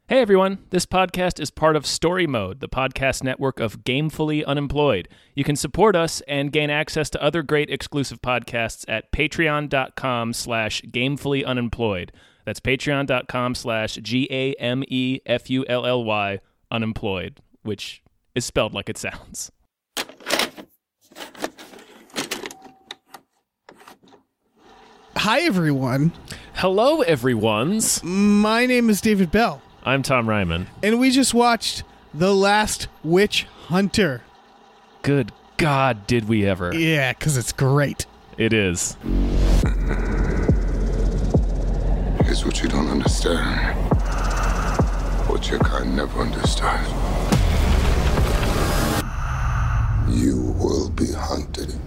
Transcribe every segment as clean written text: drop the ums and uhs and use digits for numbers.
Hey everyone, this podcast is part of Story Mode, the podcast network of Gamefully Unemployed. You can support us and gain access to other great exclusive podcasts at patreon.com/gamefullyunemployed. That's patreon.com/GAMEFULLY unemployed, which is spelled like it sounds. Hi everyone. Hello everyones. My name is David Bell. I'm Tom Ryman. And we just watched The Last Witch Hunter. Good God, did we ever. Yeah, because it's great. It is. Here's what you don't understand. What your kind never understood. You will be hunted.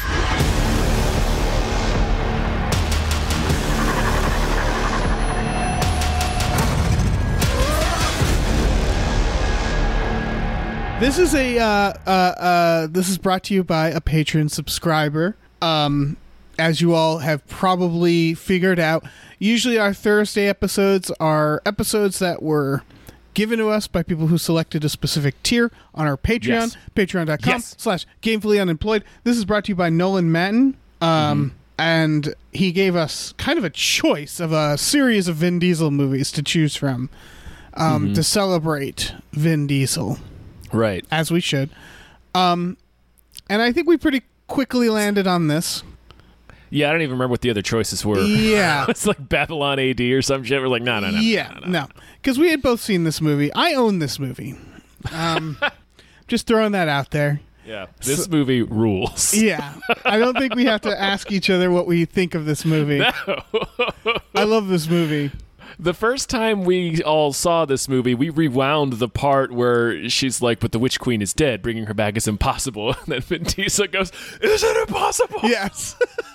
This is this is brought to you by a patron subscriber. As you all have probably figured out, usually our Thursday episodes are episodes that were given to us by people who selected a specific tier on our Patreon, Yes. patreon.com/gamefullyunemployed. This is brought to you by Nolan Matten. And he gave us kind of a choice of a series of Vin Diesel movies to choose from to celebrate Vin Diesel. Right. As we should. And I think we pretty quickly landed on this. Yeah, I don't even remember what the other choices were. Yeah. It's like Babylon AD or some shit. We're like, no. No. Because we had both seen this movie. I own this movie. Just throwing that out there. Yeah. This movie rules. Yeah. I don't think we have to ask each other what we think of this movie. No. I love this movie. The first time we all saw this movie, we rewound the part where she's like, but the Witch Queen is dead. Bringing her back is impossible. And then Vin Diesel goes, is it impossible? Yes.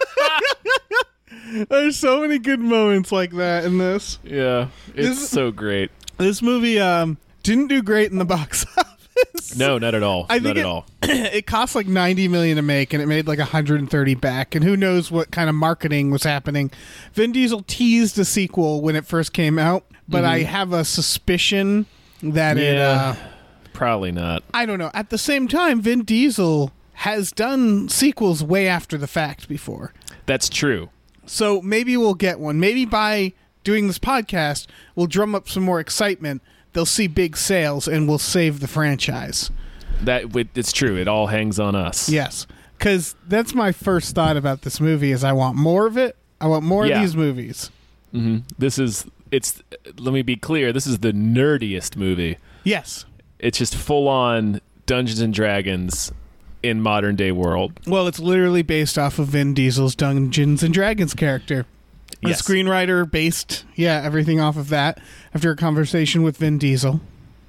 There's so many good moments like that in this. Yeah. It's so great. This movie didn't do great in the box office. No, not at all. I think not at all. It cost like $90 million to make, and it made like $130 back. And who knows what kind of marketing was happening? Vin Diesel teased a sequel when it first came out, but I have a suspicion that it. Probably not. I don't know. At the same time, Vin Diesel has done sequels way after the fact before. That's true. So maybe we'll get one. Maybe by doing this podcast, we'll drum up some more excitement. They'll see big sales, and we'll save the franchise. It's true. It all hangs on us. Yes, because that's my first thought about this movie is I want more of it. I want more of these movies. Mm-hmm. Let me be clear. This is the nerdiest movie. Yes. It's just full-on Dungeons and Dragons in modern-day world. Well, it's literally based off of Vin Diesel's Dungeons and Dragons character. Yes. The screenwriter based, everything off of that after a conversation with Vin Diesel.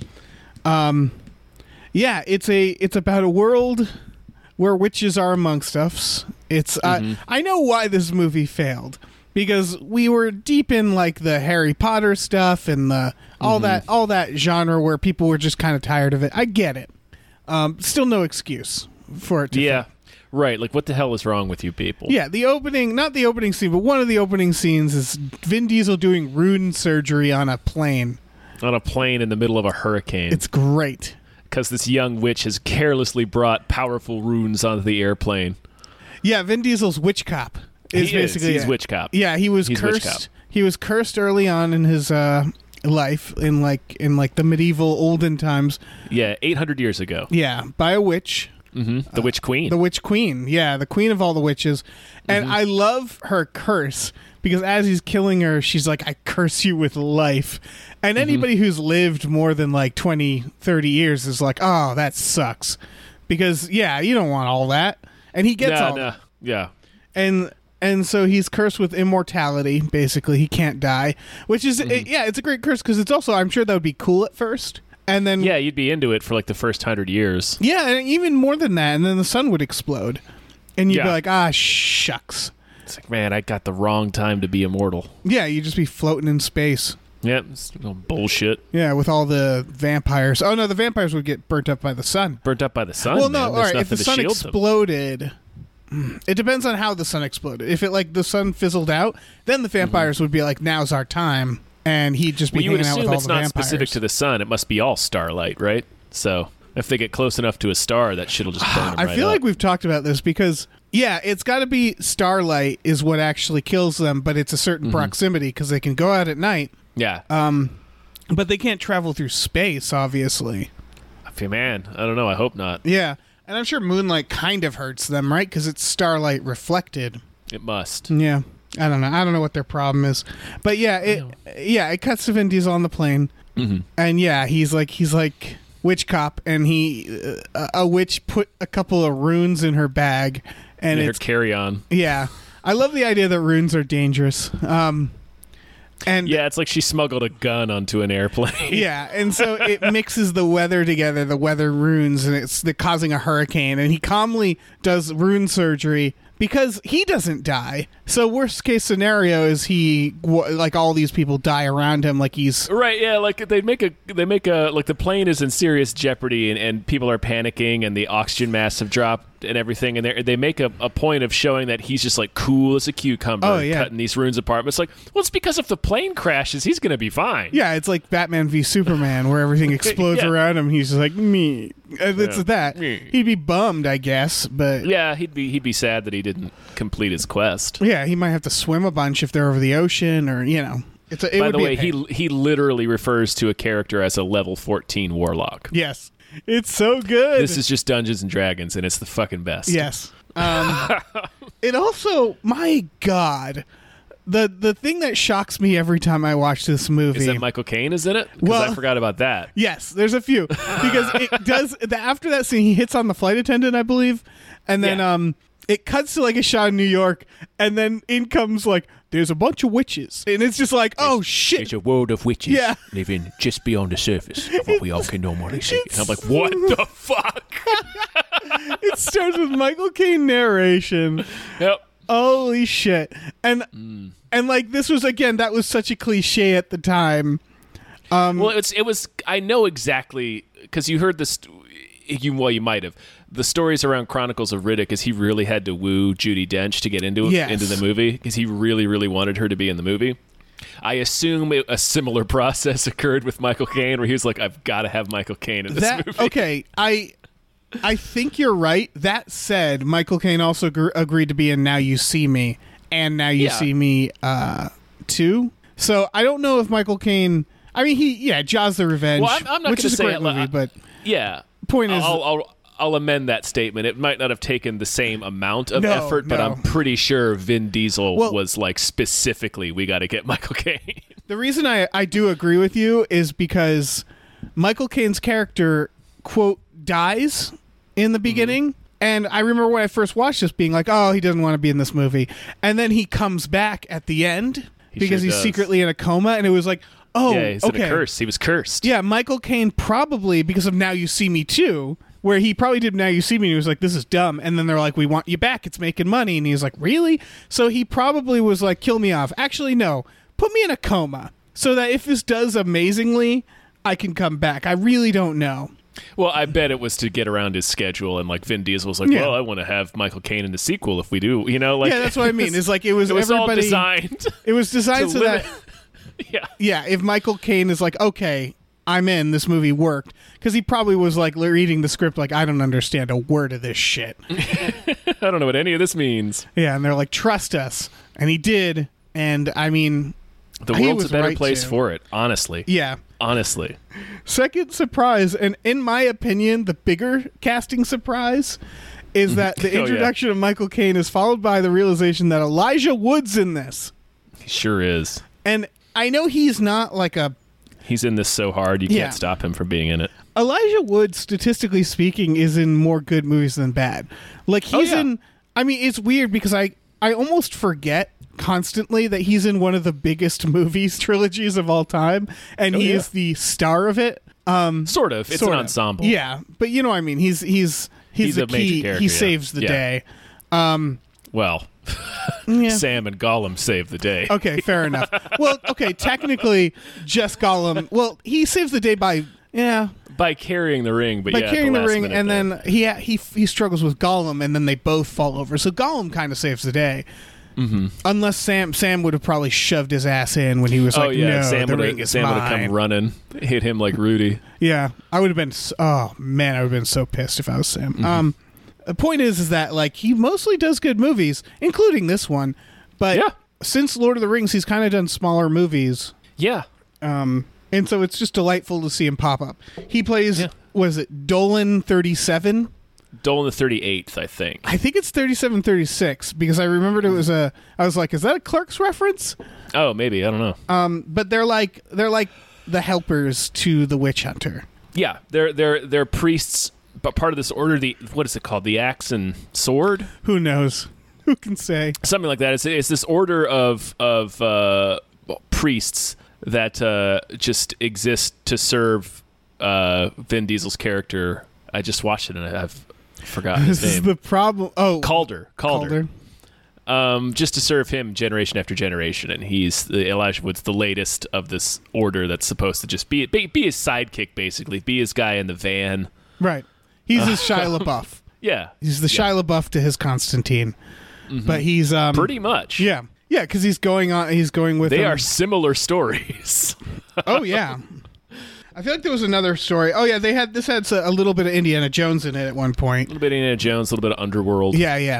It's about a world where witches are amongst us. It's I know why this movie failed, because we were deep in like the Harry Potter stuff and the all that genre where people were just kind of tired of it. I get it. Still no excuse for it to fail. Right, like what the hell is wrong with you people? Yeah, not the opening scene, but one of the opening scenes is Vin Diesel doing rune surgery on a plane. On a plane in the middle of a hurricane. It's great. Because this young witch has carelessly brought powerful runes onto the airplane. Yeah, Vin Diesel's witch cop. He's witch cop. Yeah, he's cursed. He was cursed early on in his life in the medieval olden times. Yeah, 800 years ago. Yeah, by a witch. Mm-hmm. The Witch Queen. The Witch Queen. Yeah, the queen of all the witches. And I love her curse because as he's killing her, she's like, I curse you with life. And anybody who's lived more than like 20, 30 years is like, oh, that sucks. Because, you don't want all that. And he gets all that. Yeah. And so he's cursed with immortality, basically. He can't die. Which is, it's a great curse because it's also, I'm sure that would be cool at first. And then you'd be into it for like the first 100 years. Yeah, and even more than that, and then the sun would explode. And you'd be like, shucks. It's like, man, I got the wrong time to be immortal. Yeah, you'd just be floating in space. Yep, it's bullshit. Yeah, with all the vampires. Oh, no, the vampires would get burnt up by the sun. Burnt up by the sun? Well, no, man. all right, if the sun exploded... It depends on how the sun exploded. If the sun fizzled out, then the vampires would be like, now's our time. and he'd just be Well, you would hanging out with assume all it's the not vampires. specific to the sun. It must be all starlight, right? So if they get close enough to a star, that shit'll just burn them I right feel up. like we've talked about this because, yeah, it's got to be starlight is what actually kills them, but it's a certain proximity because they can go out at night, Yeah. but they can't travel through space, obviously. Man, I don't know. I hope not. Yeah, and I'm sure moonlight kind of hurts them, right? Because it's starlight reflected. It must. Yeah, I don't know. I don't know what their problem is, but yeah, it cuts to Vin Diesel on the plane, and yeah, he's like witch cop, and a witch put a couple of runes in her bag, and Her it's carry on. yeah. I love the idea that runes are dangerous. And Yeah, it's like she smuggled a gun onto an airplane. yeah, and so it mixes the weather together, the weather runes, and it's causing a hurricane. And he calmly does rune surgery because he doesn't die. So worst case scenario is like all these people die around him, like he's Right, yeah, like they make a like the plane is in serious jeopardy and people are panicking and the oxygen masks have dropped and everything, and they make a point of showing that he's just like cool as a cucumber, Oh, yeah. cutting these runes apart. But it's like, well, it's because if the plane crashes, he's gonna be fine. yeah, it's like Batman v Superman, where everything explodes Yeah. around him. He's just like me. It's Yeah. that. Me. He'd be bummed, I guess, but Yeah, he'd be sad that he didn't complete his quest. yeah, he might have to swim a bunch if they're over the ocean, or it By would the be way, a pain. he literally refers to a character as a level 14 warlock. Yes. It's so good. This is just Dungeons and Dragons, and it's the fucking best. Yes. It also, my God, the thing that shocks me every time I watch this movie. Is that Michael Caine is in it? Because Well- I forgot about that. Yes, there's a few because it does. After that scene, he hits on the flight attendant, I believe, and then Yeah. it cuts to like a shot in New York, and then in comes like there's a bunch of witches, and it's just like, oh shit. It's a world of witches Yeah. living just beyond the surface of what we all can normally see. it's And I'm like, what the fuck? It starts with Michael Caine narration. Yep. Holy shit. And like this was again, that was such a cliche at the time. Well, it was. I know exactly because you heard this. You might have the stories around Chronicles of Riddick. Is he really had to woo Judi Dench to get into Yes. the movie because he really really wanted her to be in the movie. I assume a similar process occurred with Michael Caine, where he was like, "I've got to have Michael Caine in this movie." Okay, I think you're right. That said, Michael Caine also agreed to be in Now You See Me and Now You Yeah. See Me 2. So I don't know if Michael Caine. I mean, Jaws the Revenge, Well, I'm not which gonna is a say great it, movie, but Yeah. point is, I'll amend that statement. It might not have taken the same amount of No, effort, but no. I'm pretty sure Vin Diesel Well- was like specifically, we got to get Michael Caine. the reason I do agree with you is because Michael Caine's character, quote, dies in the beginning. And I remember when I first watched this being like, oh, he doesn't want to be in this movie. And then he comes back at the end because sure he's does. secretly in a coma. And it was like, oh, Yeah, he's okay. in a curse. He was cursed. Yeah, Michael Caine probably, because of Now You See Me Too, where he probably did Now You See Me and he was like, this is dumb. And then they're like, we want you back. It's making money. And he was like, really? So he probably was like, kill me off. Actually, no. Put me in a coma so that if this does amazingly, I can come back. I really don't know. Well, I bet it was to get around his schedule, and like Vin Diesel was like, Yeah. "Well, I want to have Michael Caine in the sequel if we do." You know, like Yeah, that's what I mean. It's like it was all everybody. designed It was designed to so limit. that Yeah, yeah, if Michael Caine is like, okay, I'm in, this movie worked, because he probably was like reading the script like, I don't understand a word of this shit. I don't know what any of this means. Yeah, and they're like, trust us, and he did, and I mean, The he world's was a better right place to. for it. Honestly, Yeah. honestly. Second surprise, and in my opinion, the bigger casting surprise is that the Oh, yeah. introduction of Michael Caine is followed by the realization that Elijah Wood's in this. He sure is. And I know he's not like a He's in this so hard you Yeah. can't stop him from being in it. Elijah Wood, statistically speaking, is in more good movies than bad. Like he's yeah. in. I mean, it's weird because I almost forget constantly that he's in one of the biggest movies trilogies of all time, and he yeah. is the star of it. Sort of. It's Sort an of. ensemble. Yeah, but you know what I mean. He's He's the a major key. character, He yeah. saves the Yeah. day. Well, Yeah. Sam and Gollum saved the day. Okay, fair enough. Well, okay, technically, just Gollum. Well, he saves the day by By carrying the ring, but by yeah, at carrying the last ring, minute and there. then he struggles with Gollum, and then they both fall over. So Gollum kind of saves the day. Unless Sam would have probably shoved his ass in when he was like, no, Sam the would ring is have mine. come running, hit him like Rudy. Yeah, I would have been. Oh man, I would have been so pissed if I was Sam. The point is that like he mostly does good movies, including this one. But since Lord of the Rings, he's kind of done smaller movies. Yeah. And so it's just delightful to see him pop up. He plays, was it Dolan 37? Dolan the 38th, I think. I think it's 3736 because I remembered it was I was like, is that a Clerks reference? Oh, maybe. I don't know. But they're like the helpers to the witch hunter. Yeah, they're priests, but part of this order. What is it called? The Axe and Sword? Who knows? Who can say? Something like that. It's this order of priests that just exist to serve Vin Diesel's character. I just watched it and I've forgotten his This name. is the problem. Oh, Calder. Calder. Just to serve him generation after generation, and Elijah Wood's the latest of this order that's supposed to just be his sidekick, basically, be his guy in the van. Right. He's his Shia LaBeouf. Yeah, He's the Shia LaBeouf to his Constantine. But he's pretty much. yeah, because he's going with They him. are similar stories. Oh yeah. I feel like there was another story. Oh yeah, this had a little bit of Indiana Jones in it at one point. A little bit of Indiana Jones, a little bit of Underworld. Yeah.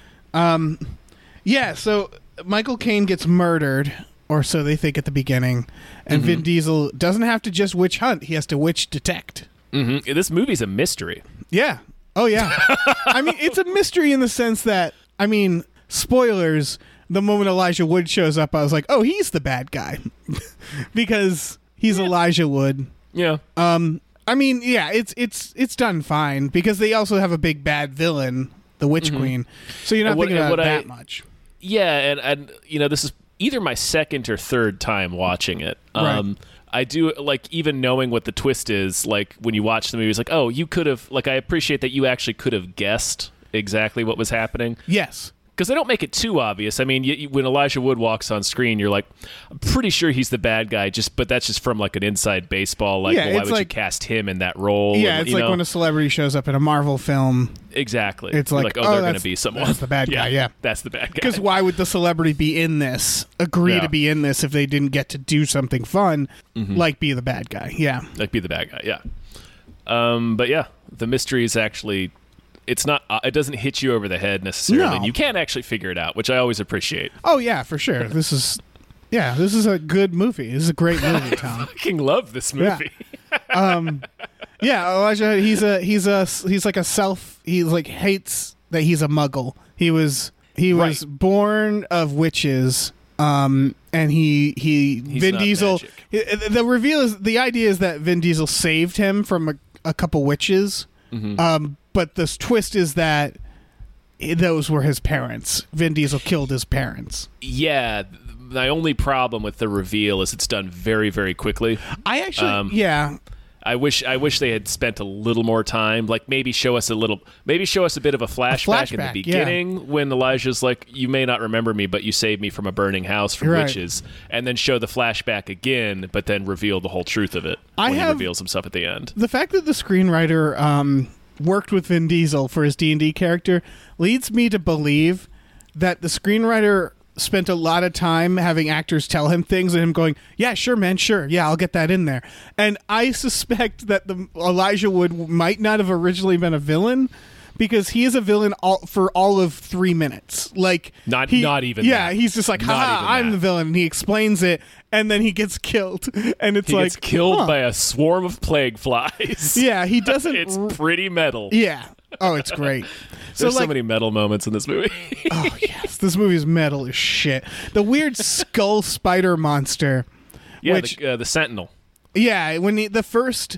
Yeah, so Michael Caine gets murdered, or so they think at the beginning, and Vin Diesel doesn't have to just witch hunt, he has to witch detect. Mm-hmm. This movie's a mystery. Yeah. Oh yeah. I mean, it's a mystery in the sense that, I mean, spoilers, the moment Elijah Wood shows up, I was like, oh, he's the bad guy. Because he's Elijah Wood. Yeah. I mean, yeah, it's done fine because they also have a big bad villain, the Witch Queen. So you're not thinking about it that much. Yeah, and this is either my second or third time watching it. Right. I do like, even knowing what the twist is, like when you watch the movie, it's like, oh, you could have, like, I appreciate that you actually could have guessed exactly what was happening. Yes. Because they don't make it too obvious. I mean, when Elijah Wood walks on screen, you're like, I'm pretty sure he's the bad guy. But that's just from like an inside baseball. Like, well, why would you cast him in that role? Yeah, and, it's like when a celebrity shows up in a Marvel film. Exactly. It's like, oh, they're going to be someone. That's the bad guy. Yeah, that's the bad guy. Because why would the celebrity be in this? Agree to be in this if they didn't get to do something fun, like be the bad guy? Yeah, like be the bad guy. Yeah. But yeah, the mystery is actually. It's not. It doesn't hit you over the head necessarily. No. You can't actually figure it out, which I always appreciate. Oh yeah, for sure. This is a good movie. This is a great movie, Tom. I fucking love this movie. Yeah, Elijah. He's like a self. He like hates that he's a Muggle. He was born of witches. And Vin Diesel. The reveal is the idea is that Vin Diesel saved him from a couple witches. But the twist is that those were his parents. Vin Diesel killed his parents. Yeah, my only problem with the reveal is it's done very, very quickly. I actually, I wish they had spent a little more time. Like maybe show us a bit of a flashback in the beginning when Elijah's like, "You may not remember me, but you saved me from a burning house from witches," and then show the flashback again, but then reveal the whole truth of it when he reveals himself at the end. The fact that the screenwriter worked with Vin Diesel for his D&D character leads me to believe that the screenwriter spent a lot of time having actors tell him things and him going, yeah, sure, man, sure. Yeah, I'll get that in there. And I suspect that the Elijah Wood might not have originally been a villain because he is a villain for all of 3 minutes. Like not even yeah, that. he's just like, haha, I'm the villain. And he explains it, and then he gets killed. And it's he gets killed by a swarm of plague flies. Yeah, he doesn't. It's pretty metal. Yeah. Oh, it's great. There's so many metal moments in this movie. Oh, yes. This movie's metal as shit. The weird skull spider monster. Yeah, which, the Sentinel. Yeah, when the first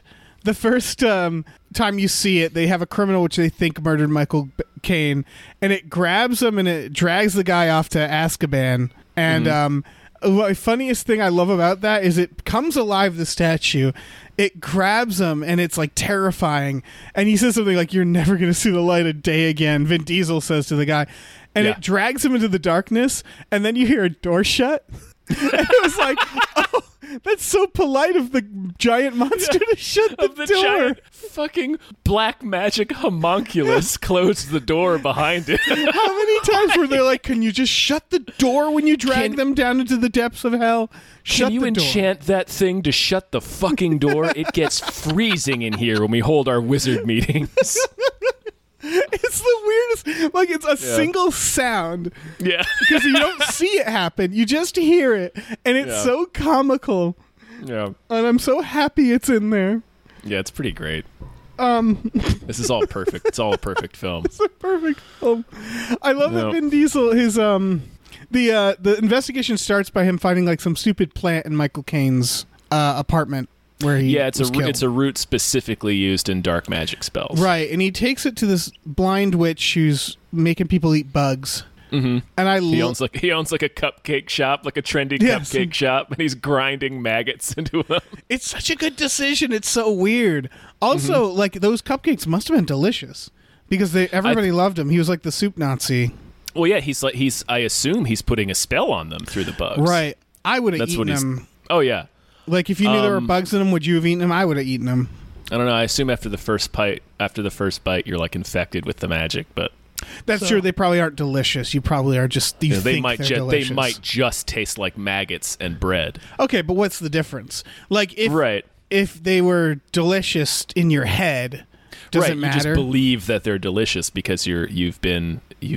time you see it, they have a criminal which they think murdered Michael Caine, and it grabs him and it drags the guy off to Azkaban. And the funniest thing I love about that is it comes alive, the statue. It grabs him, and it's like terrifying. And he says something like, "You're never going to see the light of day again," Vin Diesel says to the guy. And it drags him into the darkness, and then you hear a door shut. And it was like, oh, That's so polite of the giant monster to shut the door. Giant fucking black magic homunculus closed the door behind it. How many times were they like, can you just shut the door when you drag them down into the depths of hell? Can you enchant that thing to shut the fucking door? It gets freezing in here when we hold our wizard meetings. It's the weirdest. Like, it's a single sound. Yeah. Because you don't see it happen. You just hear it. And it's so comical. Yeah. And I'm so happy it's in there. Yeah, it's pretty great. This is all perfect. It's all a perfect film. It's a perfect film. I love that Vin Diesel, his the investigation starts by him finding like some stupid plant in Michael Caine's apartment where he it's a root specifically used in dark magic spells. Right, and he takes it to this blind witch who's making people eat bugs. Mm-hmm. And he owns like a cupcake shop, like a trendy cupcake shop, and he's grinding maggots into them. It's such a good decision. It's so weird. Also, like those cupcakes must have been delicious because everybody loved him. He was like the soup Nazi. Well, yeah, I assume he's putting a spell on them through the bugs. Right. I would have eaten them. Oh yeah. Like if you knew there were bugs in them, would you have eaten them? I would have eaten them. I don't know. I assume after the first bite, you're like infected with the magic, but that's true. They probably aren't delicious. You probably are just. They might just taste like maggots and bread. Okay, but what's the difference? Like if they were delicious in your head, does it matter? You just believe that they're delicious because you've been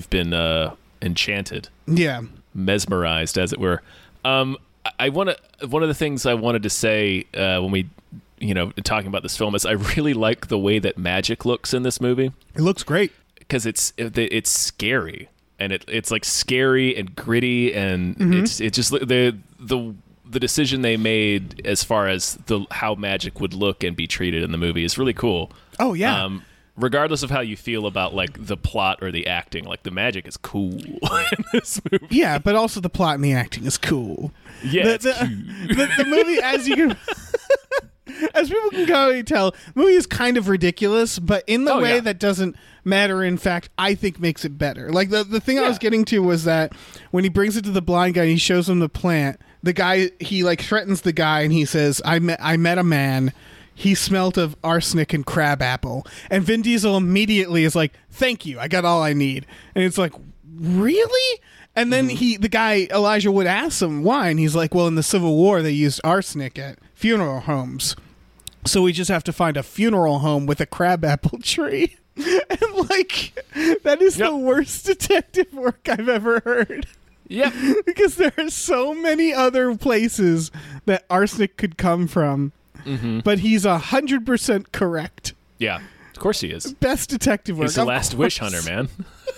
enchanted. Yeah, mesmerized, as it were. One of the things I wanted to say when we talking about this film is I really like the way that magic looks in this movie. It looks great. Because it's scary, and it's like scary and gritty, and it's just the decision they made as far as how magic would look and be treated in the movie is really cool. Oh yeah. Regardless of how you feel about like the plot or the acting, like the magic is cool in this movie. Yeah, but also the plot and the acting is cool. Yeah, the movie, as you can. As people can probably tell, the movie is kind of ridiculous, but in the way that doesn't matter, in fact, I think makes it better. Like, the thing I was getting to was that when he brings it to the blind guy and he shows him the plant, the guy, he, like, threatens the guy and he says, I met a man, he smelt of arsenic and crabapple. And Vin Diesel immediately is like, thank you, I got all I need. And it's like, really? And then the guy, Elijah Wood, asks him why, and he's like, well, in the Civil War, they used arsenic at funeral homes. So we just have to find a funeral home with a crabapple tree. And, like, that is the worst detective work I've ever heard. Yep. Because there are so many other places that arsenic could come from. Mm-hmm. But he's 100% correct. Yeah, of course he is. Best detective work. He's the last wish hunter, man.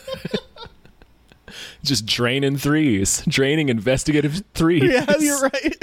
Just draining investigative threes. Yeah, you're right.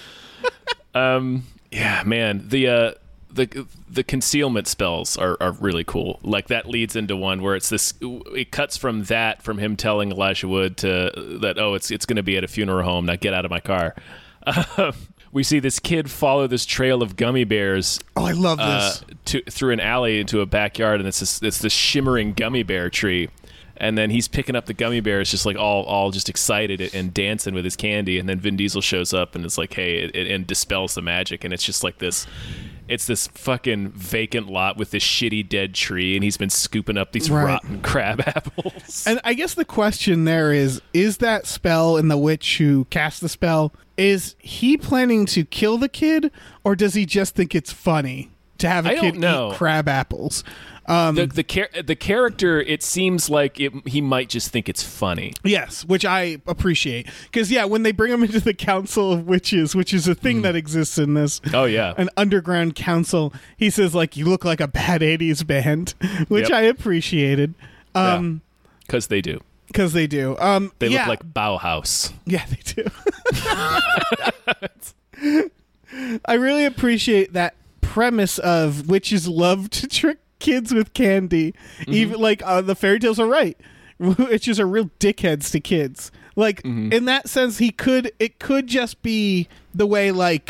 Yeah, man. The concealment spells are really cool. Like that leads into one where it cuts from him telling Elijah Wood it's going to be at a funeral home. Now get out of my car. We see this kid follow this trail of gummy bears. Oh, I love this. Through an alley into a backyard, and it's this shimmering gummy bear tree. And then he's picking up the gummy bears, just like all just excited and dancing with his candy. And then Vin Diesel shows up and it's like, hey, and dispels the magic. And it's just like this. It's this fucking vacant lot with this shitty dead tree, and he's been scooping up these rotten crab apples. And I guess the question there is that spell in the witch who cast the spell, is he planning to kill the kid, or does he just think it's funny to have a kid eat crab apples? The character, it seems like he might just think it's funny. Yes, which I appreciate. Because, when they bring him into the Council of Witches, which is a thing that exists in this. Oh, yeah. An underground council. He says, like, you look like a bad 80s band, which I appreciated. Because they do. Because they do. They look like Bauhaus. Yeah, they do. I really appreciate that premise of witches love to trick kids with candy. Even like the fairy tales are right. Witches are real dickheads to kids. Like in that sense, it could just be the way like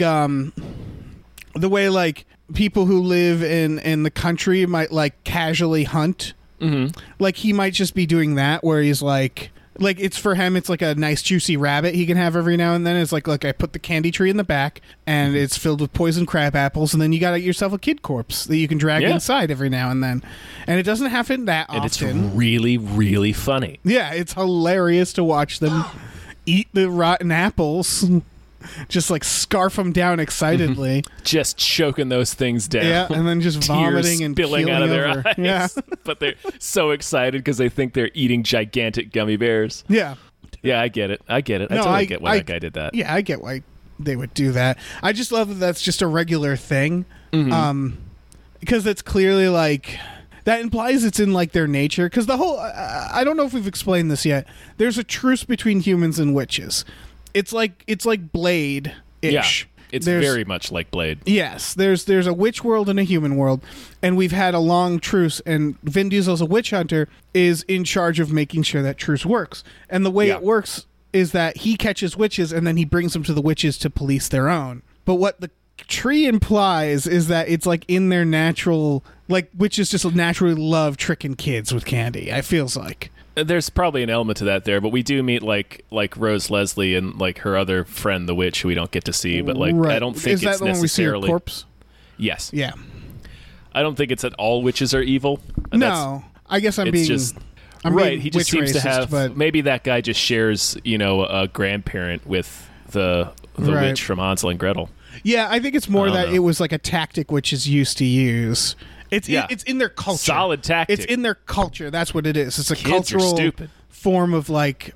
people who live in the country might like casually hunt. Like he might just be doing that, where he's like Like, it's for him, it's like a nice juicy rabbit he can have every now and then. It's like, look, I put the candy tree in the back, and it's filled with poison crab apples, and then you got yourself a kid corpse that you can drag inside every now and then. And it doesn't happen that often. And it's really, really funny. Yeah, it's hilarious to watch them eat the rotten apples. Just like scarf them down excitedly. Just choking those things down. Yeah, and then just vomiting and spilling out of their over. eyes. Yeah. But they're so excited because they think they're eating gigantic gummy bears. Yeah. Yeah, I get it. I totally get why that guy did that. Yeah, I get why they would do that. I just love that that's just a regular thing. Because it's clearly like... That implies it's in like their nature. Because the whole... I don't know if we've explained this yet. There's a truce between humans and witches. It's like Blade-ish. Yeah, it's very much like Blade. Yes, there's a witch world and a human world, and we've had a long truce, and Vin Diesel's a witch hunter, is in charge of making sure that truce works. And the way it works is that he catches witches, and then he brings them to the witches to police their own. But what the tree implies is that it's like in their natural... Like, witches just naturally love tricking kids with candy, it feels like. There's probably an element to that there, but we do meet like Rose Leslie and like her other friend, the witch, who we don't get to see. But like, I don't think it's necessarily. Is that the one we see her corpse? Yes. Yeah. I don't think it's that all witches are evil. No, I guess I'm being just I'm right. Being he just seems racist, to have. But... Maybe that guy just shares, a grandparent with the witch from Hansel and Gretel. Yeah, I think it's more that it was like a tactic witches used to use. It's in their culture. Solid tactic. It's in their culture. That's what it is. It's a Kids cultural form of like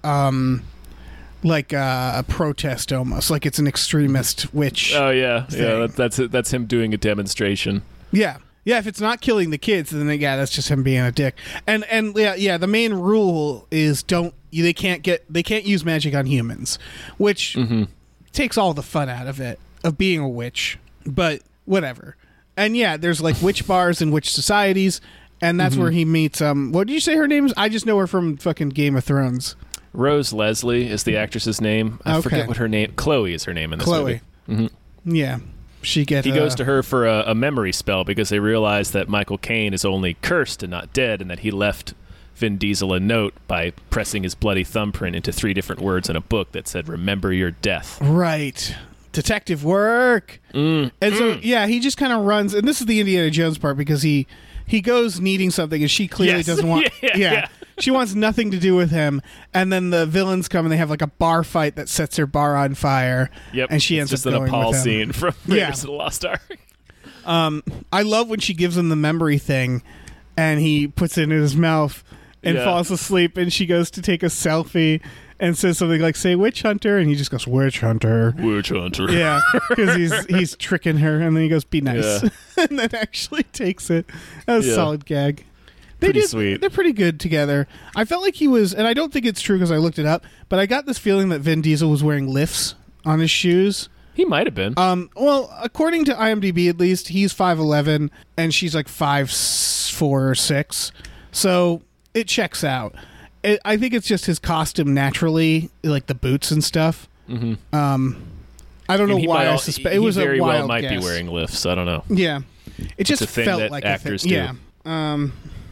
a protest almost. Like it's an extremist witch. Oh yeah, thing. yeah. That's him doing a demonstration. Yeah. Yeah, if it's not killing the kids, then that's just him being a dick. And the main rule is they can't use magic on humans, which takes all the fun out of it of being a witch. But whatever. And yeah, there's like witch bars and witch societies, and that's where he meets what did you say her name is? I just know her from fucking Game of Thrones. Rose Leslie is the actress's name. I forget what her name. Chloe is her name in this movie. Yeah. He goes to her for a memory spell because they realize that Michael Caine is only cursed and not dead, and that he left Vin Diesel a note by pressing his bloody thumbprint into 3 different words in a book that said, "Remember your death." Right. Detective work. And so, he just kind of runs, and this is the Indiana Jones part, because he goes needing something, and she clearly doesn't want... She wants nothing to do with him, and then the villains come, and they have like a bar fight that sets her bar on fire. Yep, and she ends up going with him. Just an Apollo scene from Raiders of the Lost Ark. I love when she gives him the memory thing, and he puts it in his mouth and falls asleep, and she goes to take a selfie and says something like, say witch hunter, and he just goes, witch hunter. Witch hunter. Yeah, because he's tricking her, and then he goes, be nice. Yeah. And then actually takes it. That's a solid gag. Sweet. They're pretty good together. I felt like he was, and I don't think it's true because I looked it up, but I got this feeling that Vin Diesel was wearing lifts on his shoes. He might have been. Well, according to IMDb, at least, he's 5'11", and she's like 5'4" or 6. So it checks out. I think it's just his costume naturally, like the boots and stuff. I don't know why I suspect it was a wild very well might guess. be wearing lifts. I don't know. Yeah, it just it's a thing felt that like actors a thing. do. Yeah.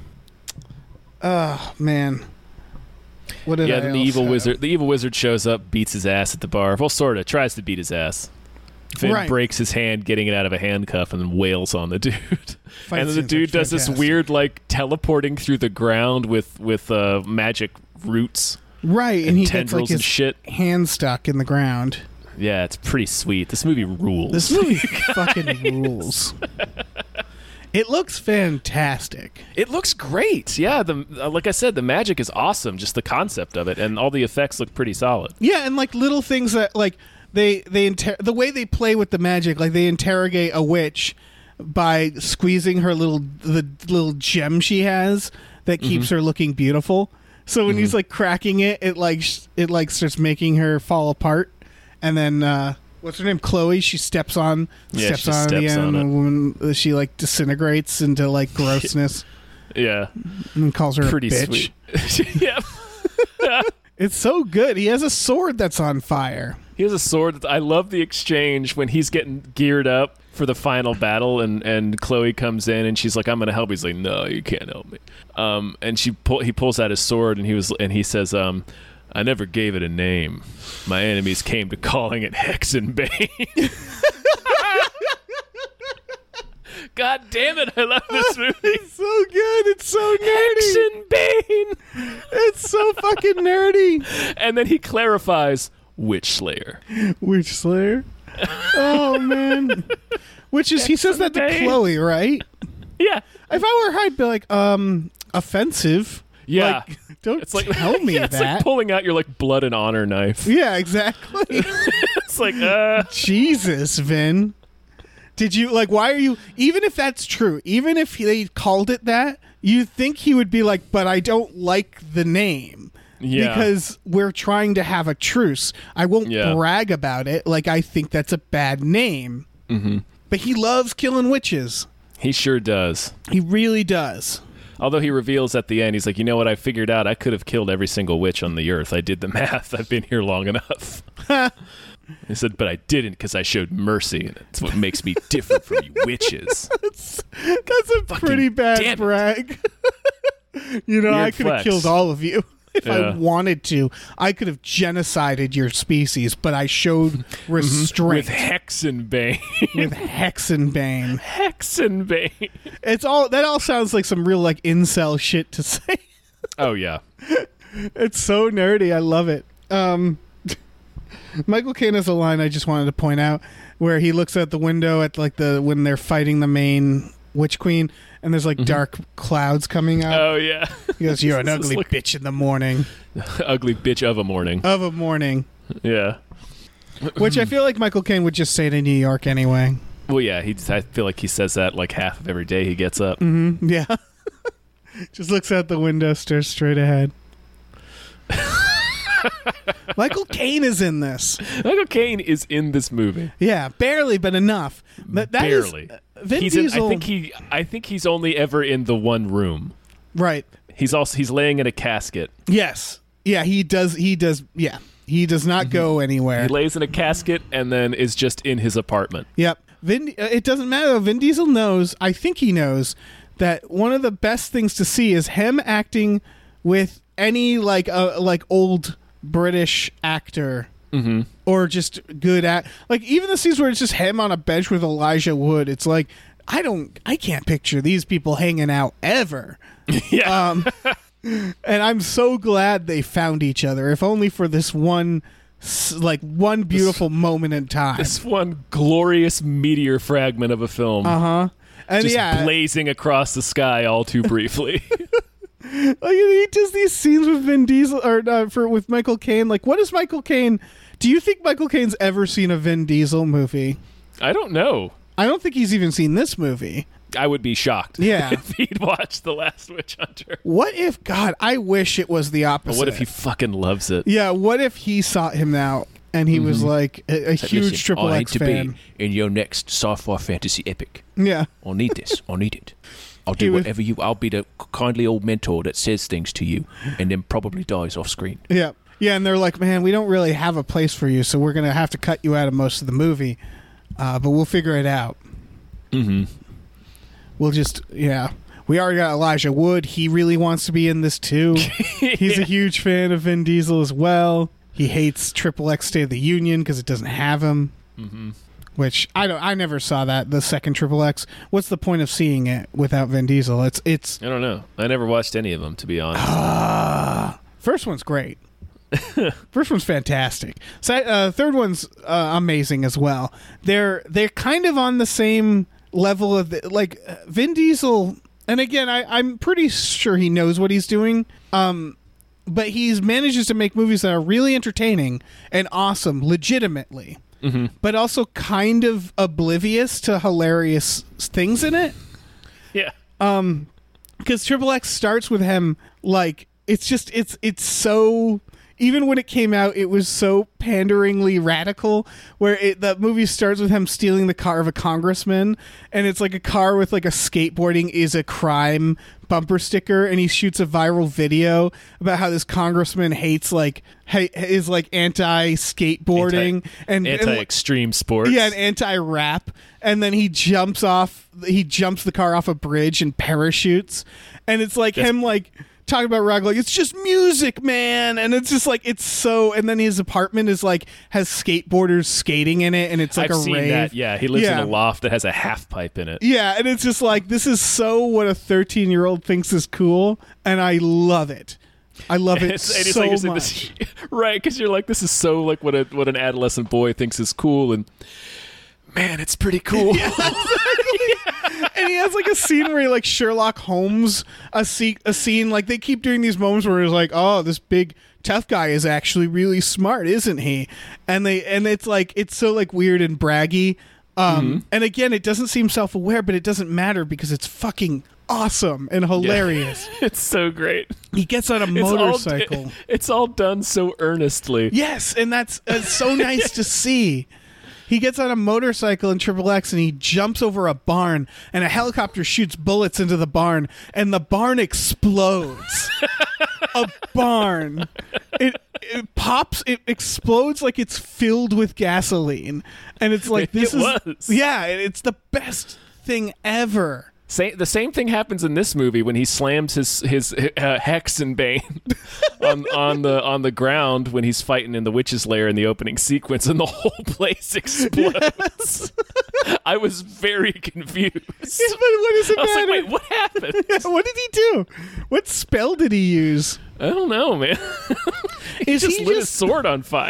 Oh man. What did I then the evil wizard shows up, beats his ass at the bar. Well, sort of tries to beat his ass. Vin breaks his hand getting it out of a handcuff and then wails on the dude. And then the dude does this weird like teleporting through the ground with magic roots. Right, and he gets like his hand stuck in the ground. Yeah, it's pretty sweet. This movie rules. This movie fucking rules. It looks fantastic. It looks great. Yeah, like I said, the magic is awesome. Just the concept of it, and all the effects look pretty solid. Yeah, and like little things that like the way they play with the magic, like they interrogate a witch by squeezing her the little gem she has that keeps her looking beautiful. So when he's like cracking it, it starts making her fall apart, and then. What's her name? Chloe. She steps on the end, and she like disintegrates into like grossness. Yeah, and calls her pretty a bitch. Sweet. Yeah, it's so good. He has a sword that's on fire. He has a sword. I love the exchange when he's getting geared up for the final battle, and Chloe comes in and she's like, "I'm going to help." He's like, "No, you can't help me." And he pulls out his sword, and he says, I never gave it a name. My enemies came to calling it Hexenbane. God damn it, I love this movie. It's so good. It's so nerdy. Hexenbane. It's so fucking nerdy. And then he clarifies Witch Slayer. Witch Slayer? Oh, man. Which is, he says that to Chloe, right? Yeah. If I were her, I'd be like, offensive. Yeah. Like, don't It's like, tell me it's that. like pulling out your like blood and honor knife. Yeah, exactly. It's like, Jesus, Vin. Did you, like, why are you, even if that's true, even if they called it that, you think he would be like, but I don't like the name. Yeah. Because we're trying to have a truce. I won't Yeah. brag about it. Like, I think that's a bad name. Mm-hmm. But he loves killing witches. He sure does. He really does. Although he reveals at the end, he's like, you know what? I figured out I could have killed every single witch on the earth. I did the math. I've been here long enough. He said, but I didn't because I showed mercy, and it's what makes me different from you witches. That's a pretty bad brag. You know, Weird I could have flex. killed all of you if I Yeah. wanted to. I could have genocided your species, but I showed restraint With Hexenbane. with Hexenbane. Hexenbane. It's all that all sounds like some real like incel shit to say. Oh, yeah. It's so nerdy. I love it. Michael Caine has a line I just wanted to point out where he looks out the window at like when they're fighting the main witch queen and there's like dark clouds coming out. Oh, yeah. He goes, "You're an This ugly look- bitch in the morning Ugly bitch of a morning. of a morning," Yeah. which I feel like Michael Caine would just say to New York anyway. Well, yeah, I feel like he says that like half of every day he gets up. Yeah, just looks out the window, stares straight ahead. Michael Caine is in this. Michael Caine is in this movie. Yeah, barely, but enough. But that is- Barely. Vin He's Diesel. I think he's only ever in the one room. Right. He's laying in a casket. Yes. Yeah, he does. Yeah. He does not go anywhere. He lays in a casket and then is just in his apartment. Yep. It doesn't matter though. Vin Diesel knows, I think he knows, that one of the best things to see is him acting with any like old British actor. Mm-hmm. Or just good at, like, even the scenes where it's just him on a bench with Elijah Wood. It's like, I can't picture these people hanging out ever. Yeah. And I'm so glad they found each other, if only for this one beautiful moment in time. This one glorious meteor fragment of a film. And Just yeah, blazing across the sky all too briefly. like, he does these scenes with Vin Diesel with Michael Caine. Like, what is Michael Caine? Do you think Michael Caine's ever seen a Vin Diesel movie? I don't know. I don't think he's even seen this movie. I would be shocked Yeah. if he'd watched The Last Witch Hunter. What if, God, I wish it was the opposite. But what if he fucking loves it? Yeah, what if he sought him out and he was like a huge Triple X fan? in your next sci-fi fantasy epic. Yeah. I need this. I need it. I'll He do was- whatever I'll be the kindly old mentor that says things to you and then probably dies off screen. Yeah. Yeah, and they're like, man, we don't really have a place for you, so we're going to have to cut you out of most of the movie. But we'll figure it out. Mm-hmm. We'll just, yeah. We already got Elijah Wood. He really wants to be in this, too. He's a huge fan of Vin Diesel as well. He hates Triple X State of the Union because it doesn't have him. Mm-hmm. Which, I never saw that, the second Triple X. What's the point of seeing it without Vin Diesel? It's I don't know. I never watched any of them, to be honest. First one's great. First one's fantastic. Third one's amazing as well. They're kind of on the same level of Vin Diesel. And again, I'm pretty sure he knows what he's doing. But he manages to make movies that are really entertaining and awesome, legitimately, but also kind of oblivious to hilarious things in it. Yeah. Because Triple X starts with him like it's so. Even when it came out, it was so panderingly radical, where the movie starts with him stealing the car of a congressman, and it's like a car with like a skateboarding is a crime bumper sticker, and he shoots a viral video about how this congressman is anti-skateboarding and anti-extreme sports. Yeah, and anti-rap, and then he jumps the car off a bridge and parachutes, and it's like him like talking about rock like it's just music, man, and it's just like it's so. And then his apartment is like has skateboarders skating in it, and it's like I've a seen rave. that. Yeah, he lives in a loft that has a half pipe in it. Yeah, and it's just like this is so what a 13-year-old thinks is cool, and I love it. I love it so like much. Right, because you're like, this is so like what an adolescent boy thinks is cool, and man, it's pretty cool. Yeah, exactly. And he has like a scene where he like Sherlock Holmes a scene like they keep doing these moments where he's like, oh, this big tough guy is actually really smart, isn't he? And it's like it's so like weird and braggy. And again, it doesn't seem self-aware, but it doesn't matter because it's fucking awesome and hilarious. Yeah. It's so great. He gets on a motorcycle. It's all done so earnestly. Yes, and that's so nice to see. He gets on a motorcycle in Triple X and he jumps over a barn, and a helicopter shoots bullets into the barn, and the barn explodes. A barn. It pops. It explodes like it's filled with gasoline, and it's like this yeah. It's the best thing ever. The same thing happens in this movie when he slams his Hex and Bane on the ground when he's fighting in the witch's lair in the opening sequence, and the whole place explodes. Yes. I was very confused. Yeah, but what does it matter? I was like, wait, what happened? Yeah, what did he do? What spell did he use? I don't know, man. he just lit his sword on fire.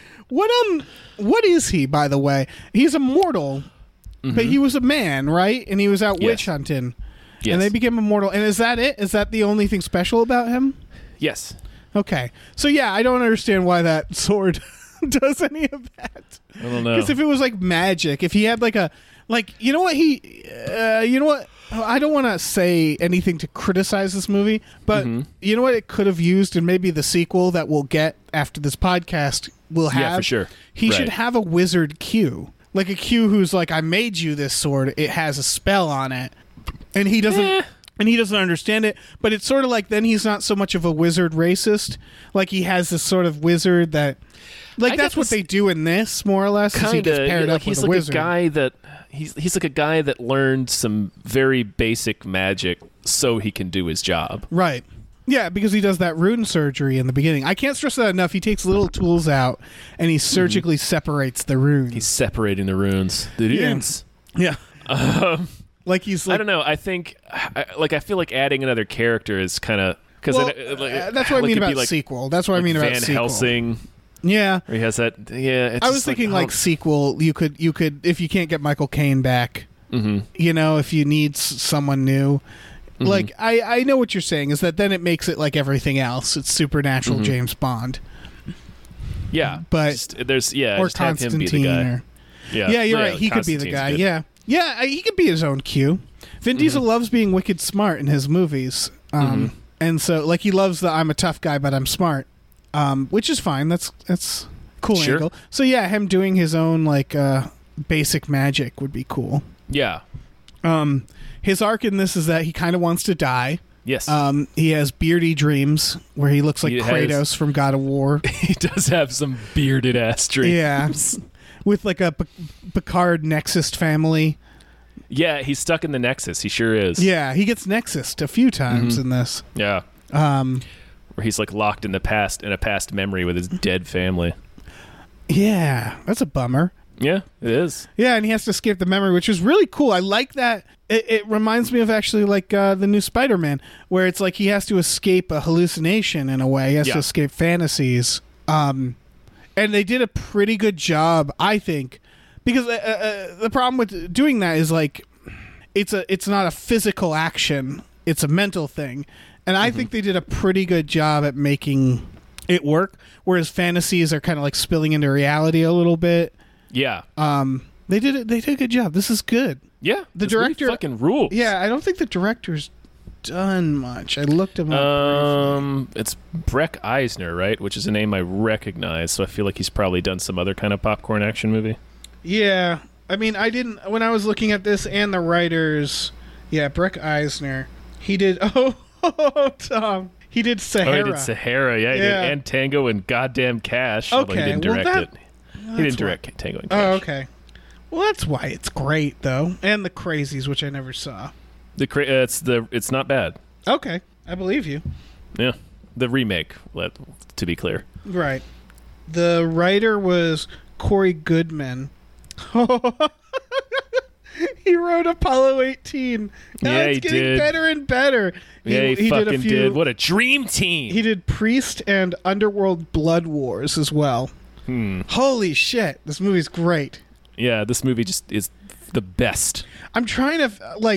What is he, by the way? He's immortal. But he was a man, right? And he was out witch hunting. Yes. And they became immortal. And is that it? Is that the only thing special about him? Yes. Okay. So, yeah, I don't understand why that sword does any of that. I don't know. Because if it was like magic, if he had like a... Like, you know what you know what? I don't want to say anything to criticize this movie, but you know what it could have used, and maybe the sequel that we'll get after this podcast will have? Yeah, for sure. He should have a wizard Q. Like a Q who's like, I made you this sword. It has a spell on it, and he doesn't. And he doesn't understand it. But it's sort of like then he's not so much of a wizard racist. Like he has this sort of wizard that, like that's what they do in this more or less. Kind he gets paired up he's with like a wizard. A guy that he's like a guy that learned some very basic magic so he can do his job. Right. Yeah, because he does that rune surgery in the beginning. I can't stress that enough. He takes little tools out and he surgically separates the runes. He's separating the runes. The runes. Yeah. Like he's like, I don't know. I think I feel like adding another character is kind of because that's what I mean about like, sequel. That's what I mean about Van sequel. Helsing. Yeah. Or he has that. Yeah. I was thinking like sequel. You could if you can't get Michael Caine back. You know, if you need someone new. Like I know what you're saying is that then it makes it like everything else. It's supernatural James Bond. Yeah, but there's or just have him be the guy. Yeah, you're right. He could be the guy. Good. Yeah, he could be his own Q. Vin Diesel loves being wicked smart in his movies, and so like he loves the I'm a tough guy but I'm smart, which is fine. That's cool angle. So yeah, him doing his own like basic magic would be cool. Yeah. His arc in this is that he kind of wants to die. Yes. He has beardy dreams where he looks like Kratos from God of War. He does have some bearded ass dreams. Yeah. With like a Picard Nexus family. Yeah, he's stuck in the Nexus. He sure is. Yeah, he gets Nexused a few times in this. Yeah. Where he's like locked in a past memory with his dead family. Yeah, that's a bummer. Yeah, it is. Yeah, and he has to escape the memory, which is really cool. I like that. It reminds me of actually like the new Spider-Man, where it's like he has to escape a hallucination in a way. He has to escape fantasies. And they did a pretty good job, I think, because the problem with doing that is like it's not a physical action; it's a mental thing, and I think they did a pretty good job at making it work. Whereas fantasies are kind of like spilling into reality a little bit. Yeah. They did a good job. This is good. Yeah. The director really fucking rules. Yeah, I don't think the director's done much. I looked him up. It's Breck Eisner, right? Which is a name I recognize, so I feel like he's probably done some other kind of popcorn action movie. Yeah. I mean, I didn't when I was looking at this and the writers. Yeah, Breck Eisner. He did Tom. He did Sahara. Oh, he did Sahara, yeah. He did and Tango and Goddamn Cash. Although he didn't direct it. He didn't direct Tango and Cash. Oh, okay. Well, that's why it's great, though. And The Crazies, which I never saw. It's not bad. Okay, I believe you. Yeah, the remake, to be clear. Right. The writer was Corey Goodman. He wrote Apollo 18. Now yeah, it's getting better and better. He fucking did. What a dream team. He did Priest and Underworld Blood Wars as well. Holy shit. This movie's great. Yeah, this movie just is the best. I'm trying to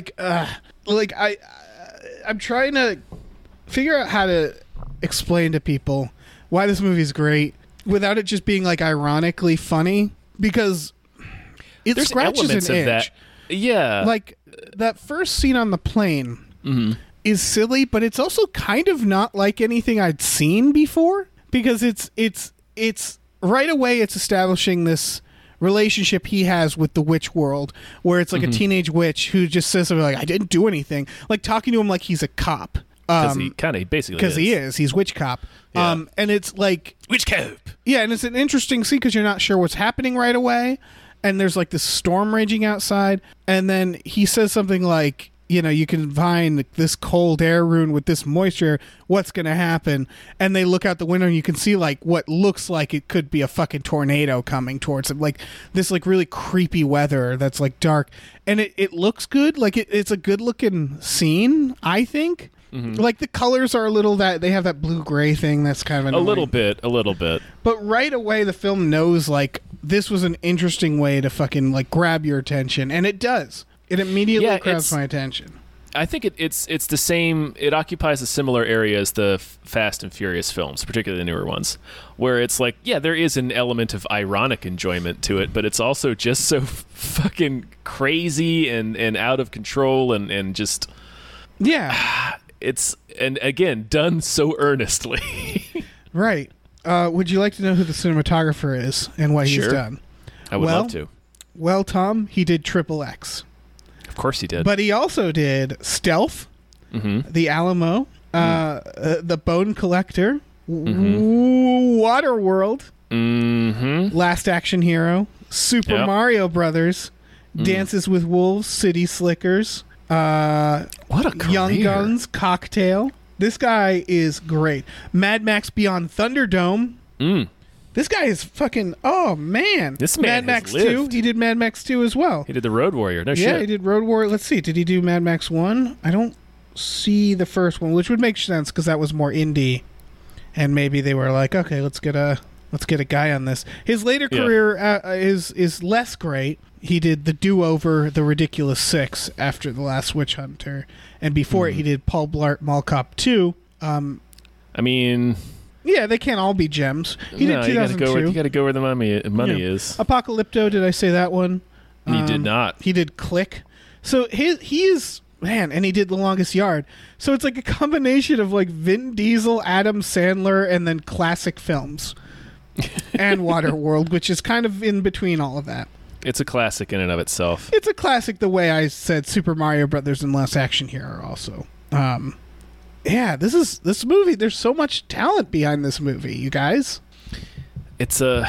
I'm trying to figure out how to explain to people why this movie's great without it just being like ironically funny, because it There's scratches elements an of itch. that. Yeah. Like that first scene on the plane is silly, but it's also kind of not like anything I'd seen before, because it's right away it's establishing this relationship he has with the witch world, where it's like a teenage witch who just says something like, I didn't do anything, like talking to him like he's a cop. Because he kind of basically because he is. He's witch cop. Yeah. And it's like witch cop. Yeah, and it's an interesting scene because you're not sure what's happening right away, and there's like this storm raging outside, and then he says something like, you know, you can combine this cold air rune with this moisture, what's going to happen? And they look out the window and you can see like what looks like it could be a fucking tornado coming towards them. Like this like really creepy weather that's like dark. And it looks good. Like it's a good looking scene, I think. Like the colors are a little that they have that blue-gray thing that's kind of annoying. A little bit. But right away the film knows like this was an interesting way to fucking like grab your attention, and it does. It immediately grabs my attention. I think it's the same. It occupies a similar area as the Fast and Furious films, particularly the newer ones, where it's like, yeah, there is an element of ironic enjoyment to it, but it's also just so fucking crazy and out of control and just it's, and again, done so earnestly. Right. Would you like to know who the cinematographer is and what he's done? I would love to. Well, Tom, he did Triple X. Of course he did. But he also did Stealth, The Alamo, The Bone Collector, Waterworld, Last Action Hero, Super Mario Brothers, Dances with Wolves, City Slickers, what a career. Young Guns, Cocktail. This guy is great. Mad Max Beyond Thunderdome. This guy is fucking, oh man. This man Mad Max 2. He did Mad Max 2 as well. He did the Road Warrior. No shit. Yeah, he did Road Warrior. Let's see. Did he do Mad Max 1? I don't see the first one, which would make sense because that was more indie. And maybe they were like, okay, let's get a guy on this. His later career is less great. He did The Do-Over, The Ridiculous Six after The Last Witch Hunter. And before it, he did Paul Blart Mall Cop 2. I mean... Yeah, they can't all be gems. He did 2002. You got to go where the money is. Apocalypto, did I say that one? He did not. He did Click. So he's... Man, and he did The Longest Yard. So it's like a combination of like Vin Diesel, Adam Sandler, and then classic films. And Waterworld, which is kind of in between all of that. It's a classic in and of itself. It's a classic the way I said Super Mario Brothers and Last Action Hero also. Yeah, this movie, there's so much talent behind this movie, you guys. It's a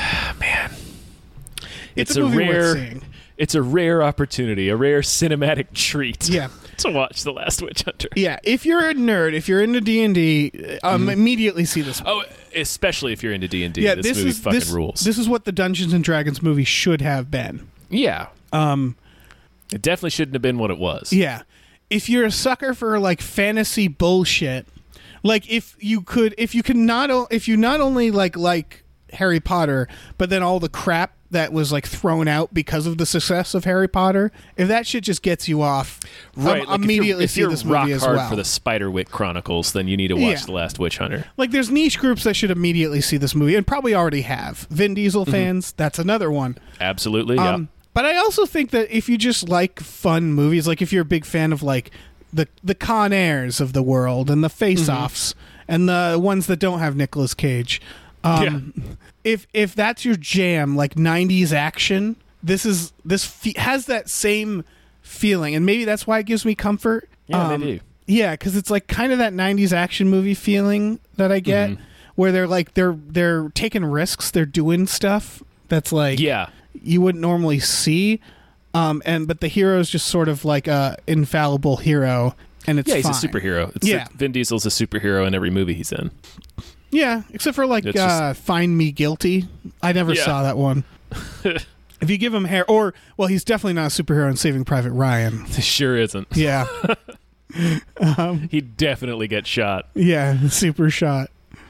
movie worth seeing. It's a rare opportunity, a rare cinematic treat. Yeah. To watch The Last Witch Hunter. Yeah, if you're a nerd, if you're into D&D, immediately see this movie. Oh, especially if you're into D&D. Yeah, this movie fucking rules. This is what the Dungeons & Dragons movie should have been. Yeah. It definitely shouldn't have been what it was. Yeah. If you're a sucker for like fantasy bullshit, like if you not only like Harry Potter, but then all the crap that was like thrown out because of the success of Harry Potter, if that shit just gets you off, right? Like immediately see this movie as well. If you're rock hard for the Spiderwick Chronicles, then you need to watch The Last Witch Hunter. Like there's niche groups that should immediately see this movie and probably already have. Vin Diesel fans, that's another one. Absolutely, yeah. But I also think that if you just like fun movies, like if you're a big fan of like the Con Airs of the world and the Face Offs and the ones that don't have Nicolas Cage, if that's your jam, like 90s action, this has that same feeling, and maybe that's why it gives me comfort. Yeah, they do. Yeah, because it's like kind of that 90s action movie feeling that I get, where they're like they're taking risks, they're doing stuff that's like you wouldn't normally see, but the hero is just sort of like a infallible hero. and it's he's fine. a superhero. It's Vin Diesel's a superhero in every movie he's in. Yeah, except for like Find Me Guilty. I never saw that one. If you give him hair, he's definitely not a superhero in Saving Private Ryan. He sure isn't. Yeah. He definitely gets shot. Yeah, super shot.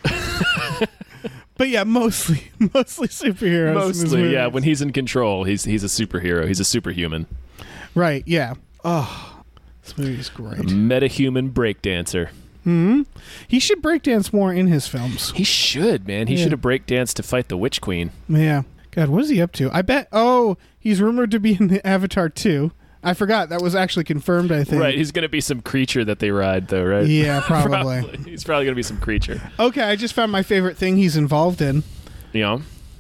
But yeah, mostly superheroes. Mostly, yeah. When he's in control, he's a superhero. He's a superhuman. Right, yeah. Oh, this movie's great. A metahuman breakdancer. Hmm. He should breakdance more in his films. He should, man. He should have breakdanced to fight the Witch Queen. Yeah. God, what is he up to? I bet. Oh, he's rumored to be in the Avatar 2. I forgot. That was actually confirmed, I think. Right. He's going to be some creature that they ride, though, right? Yeah, probably. He's probably going to be some creature. Okay, I just found my favorite thing he's involved in. Yeah.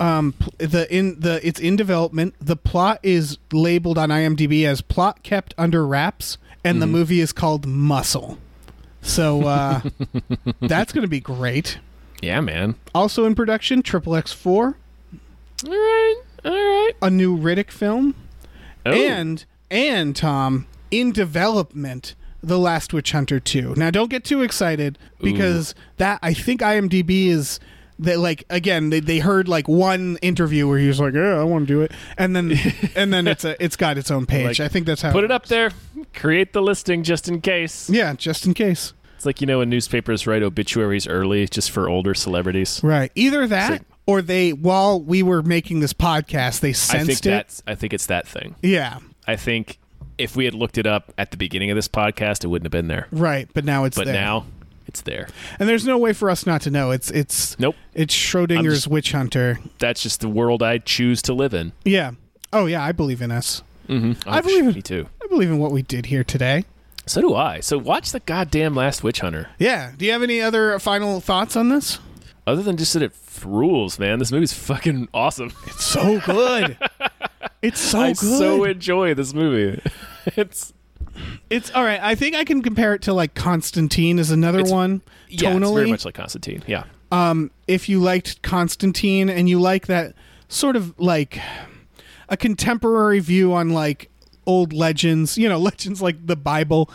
It's in development. The plot is labeled on IMDb as plot kept under wraps, and the movie is called Muscle. So that's going to be great. Yeah, man. Also in production, XXX4. All right. A new Riddick film. Oh. And Tom, in development, The Last Witch Hunter 2. Now, don't get too excited because that I think IMDb is that again they heard one interview where he was like, "Yeah, I want to do it," and then it's got its own page. I think that's how put it up there, create the listing just in case. Yeah, just in case. It's like when newspapers write obituaries early just for older celebrities. Right. Either that or while we were making this podcast, they sensed it. I think it's that thing. Yeah. I think if we had looked it up at the beginning of this podcast, it wouldn't have been there. Right, but now it's there. But now it's there. And there's no way for us not to know. It's nope. It's Schrodinger's Witch Hunter. That's just the world I choose to live in. Yeah. Oh yeah, I believe in us. Mm-hmm. Me too. I believe in what we did here today. So do I. So watch the goddamn Last Witch Hunter. Yeah. Do you have any other final thoughts on this? Other than just that it rules, man. This movie's fucking awesome. It's so good. It's so good. I so enjoy this movie. It's all right. I think I can compare it to Constantine is another one. Yeah, tonally. It's very much like Constantine. Yeah. If you liked Constantine and you like that sort of a contemporary view on old legends, legends like the Bible.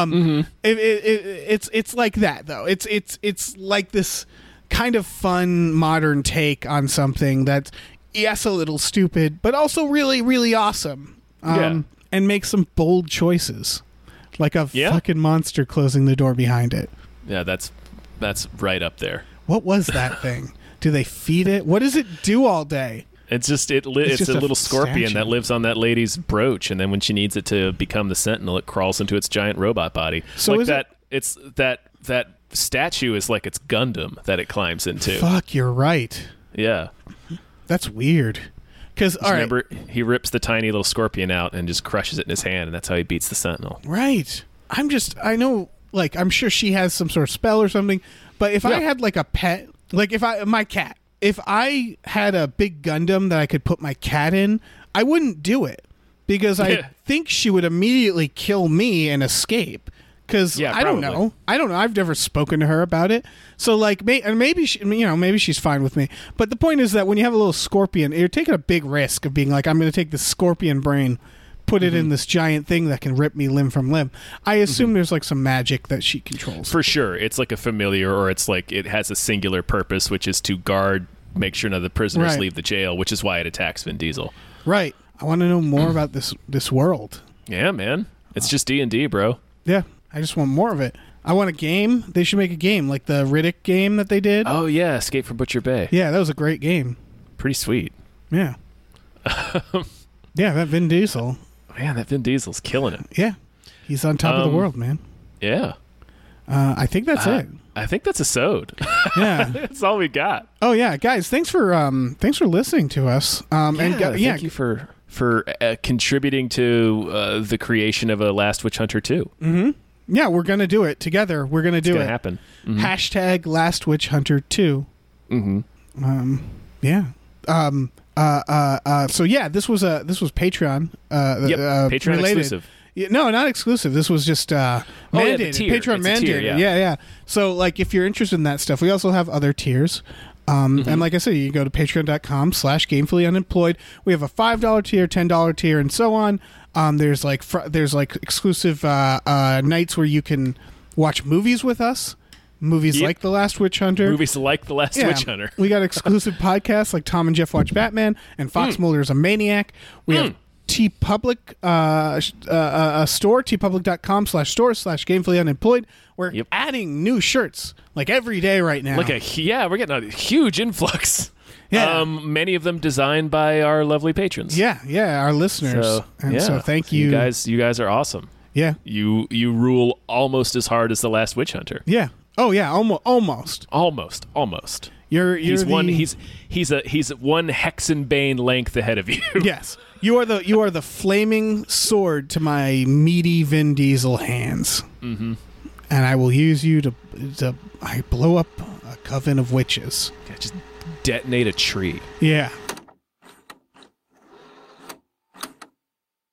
It's like that though. It's like this kind of fun modern take on something that's a little stupid, but also really, really awesome. And make some bold choices, like a fucking monster closing the door behind it. Yeah, that's right up there. What was that thing? Do they feed it? What does it do all day? It's just it's a little scorpion that lives on that lady's brooch, and then when she needs it to become the Sentinel, it crawls into its giant robot body. So it's that statue is like its Gundam that it climbs into. Fuck, you're right. Yeah, that's weird. Because remember, he rips the tiny little scorpion out and just crushes it in his hand, and that's how he beats the Sentinel. Right. I know, I'm sure she has some sort of spell or something, but if I had a pet, my cat, if I had a big Gundam that I could put my cat in, I wouldn't do it because I think she would immediately kill me and escape. Because I don't know. I've never spoken to her about it. So maybe she's fine with me. But the point is that when you have a little scorpion, you're taking a big risk of being I'm going to take this scorpion brain, put it in this giant thing that can rip me limb from limb. I assume there's some magic that she controls. For sure, it's like a familiar, or it's it has a singular purpose, which is to guard, make sure none of the prisoners leave the jail, which is why it attacks Vin Diesel. Right. I want to know more about this world. Yeah, man. It's just D&D, bro. Yeah. I just want more of it. I want a game. They should make a game like the Riddick game that they did. Oh, yeah. Escape from Butcher Bay. Yeah, that was a great game. Pretty sweet. Yeah. Yeah, that Vin Diesel. Man, that Vin Diesel's killing it. Yeah. He's on top of the world, man. Yeah. I think that's it. I think that's a sode. Yeah. That's all we got. Oh, yeah. Guys, thanks for listening to us. Thank you for contributing to the creation of a Last Witch Hunter 2. Mm-hmm. Yeah, we're going to do it together. We're going to do it. It's going to happen. Mm-hmm. Hashtag Last Witch Hunter 2. Mm-hmm. Yeah. So yeah, this was Patreon. Patreon related. exclusive. Yeah, no, not exclusive. This was just mandated. Patreon mandated. Yeah. So if you're interested in that stuff, we also have other tiers. And like I said, you can go to patreon.com/gamefullyunemployed. We have a $5 tier, $10 tier, and so on. There's like exclusive nights where you can watch movies with us. Movies like The Last Witch Hunter. Movies like The Last Witch Hunter. We got exclusive podcasts like Tom and Jeff Watch Batman and Fox Mulder's a Maniac. We have TeePublic store, tpublic.com/store/gamefullyunemployed. We're adding new shirts like every day right now. We're getting a huge influx. Yeah. Many of them designed by our lovely patrons. Yeah, our listeners. So thank you. You guys are awesome. Yeah. You rule almost as hard as The Last Witch Hunter. Yeah. Oh yeah, almost. You're he's one Hexenbane length ahead of you. Yes. You are the flaming sword to my meaty Vin Diesel hands. Mm-hmm. And I will use you to blow up a coven of witches. Just detonate a tree. Yeah.